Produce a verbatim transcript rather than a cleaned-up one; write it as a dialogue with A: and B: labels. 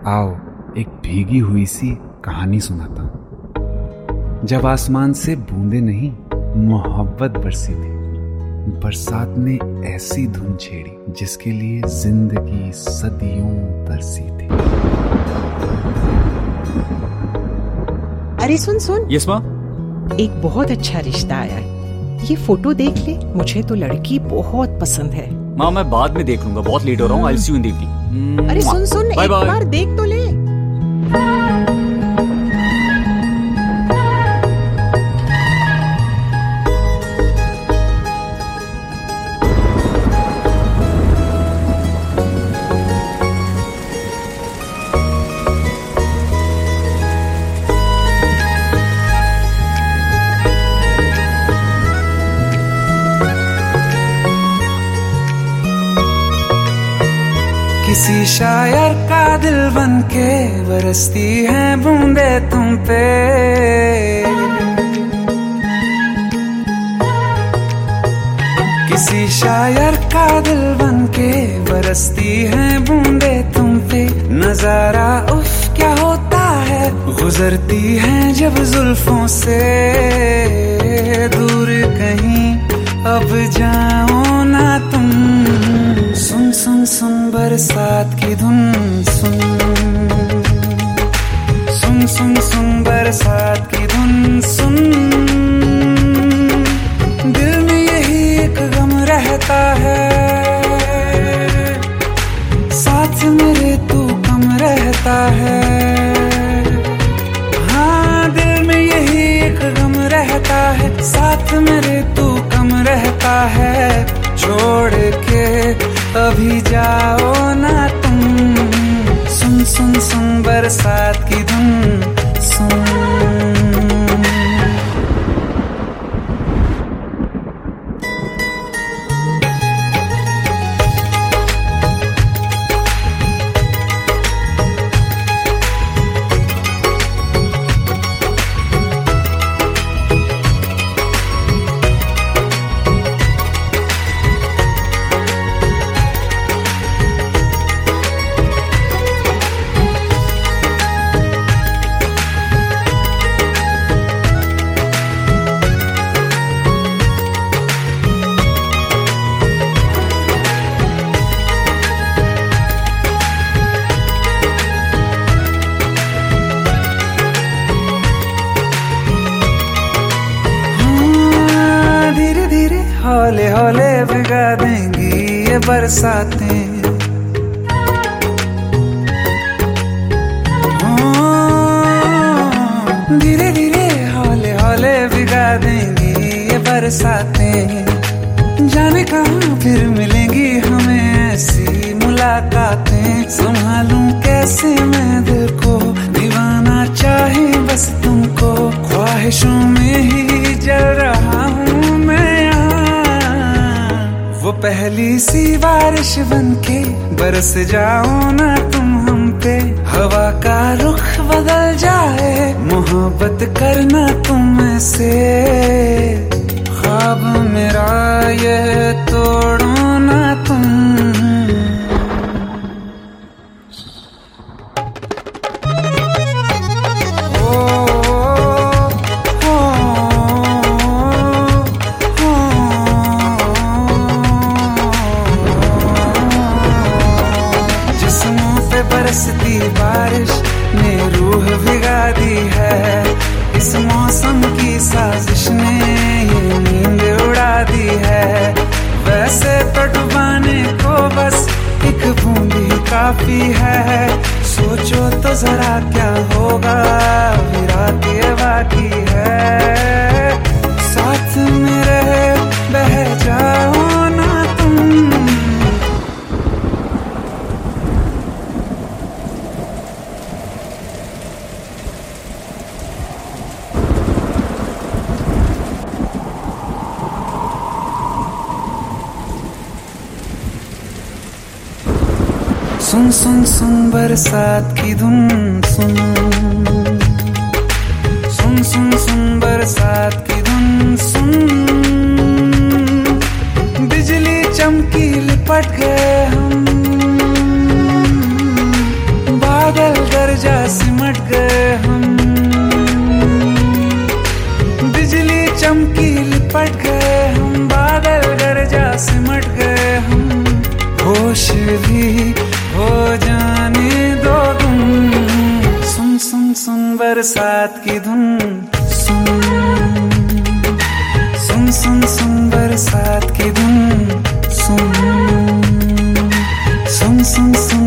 A: आओ एक भीगी हुई सी कहानी सुनाता हूं। जब आसमान से बूंदे नहीं मोहब्बत बरसी थी, बरसात ने ऐसी धुन छेड़ी जिसके लिए जिंदगी सदियों तरसी थी।
B: अरे सुन सुन।
C: यस माँ।
B: एक बहुत अच्छा रिश्ता आया है, ये फोटो देख ले। मुझे तो लड़की बहुत पसंद है।
C: माँ मैं बाद में देख लूंगा, बहुत लेट हो रहा हूँ। I will see you in the evening.
B: अरे सुन सुन, एक बार देख तो ले।
D: किसी शायर का दिल बन के बरसती हैं बूंदे तुम पे, किसी शायर का दिल बन के बरसती हैं बूंदे तुम पे। नजारा उफ क्या होता है, गुजरती हैं जब जुल्फों से। दूर कहीं अब जाओ ना तुम, सुन सुन सुन बरसात की धुन सुन, सुन सुन सुन बरसात की धुन सुन। दिल में यही एक गम रहता है, साथ मेरे तू कम रहता है। हाँ दिल में यही एक गम रहता है, साथ मेरे तू कम रहता है। छोड़ के अभी जाओ ना तुम, सुन सुन सुन बरसात की धुन सुन। हौले हौले भिगा देंगी ये बरसातें, धीरे धीरे हौले हौले भिगा देंगी ये बरसातें। जाने कहाँ फिर मिलेंगी हमें ऐसी मुलाकातें। संभालूं कैसे मैं दिल को, दीवाना चाहे बस तुमको। ख्वाहिशों में ही जल रहा हूँ मैं, वो पहली सी बारिश बनके बरस जाओ ना तुम हम पे। हवा का रुख बदल जाए, मोहब्बत करना तुम से। ख्वाब मेरा ये तोड़ो ना तुम, बरसती बारिश ने रूह भिगा दी है। इस मौसम की साजिश ने ये नींद उड़ा दी है। वैसे तो डुबाने को बस एक बूंद ही काफी है। सोचो तो जरा क्या होगा, अभी रात ये बाकी है। साथ में रहे बह जाओ ना तुम, सुन सुन सुन बरसात की धुन सुन, सुन सुन सुन बरसात की धुन सुन। बिजली चमकी लिपट गए हम, बादल जा सिमट गए हम, बिजली चमकी लिपट गए हम, बादल गरजा सिमट गए हम, होश भी हो जाने दो तुम। सुन सुन सुन बरसात की धुन, सुन सुन सुन सुन बरसात की धुन, सुन सुन सुन सुन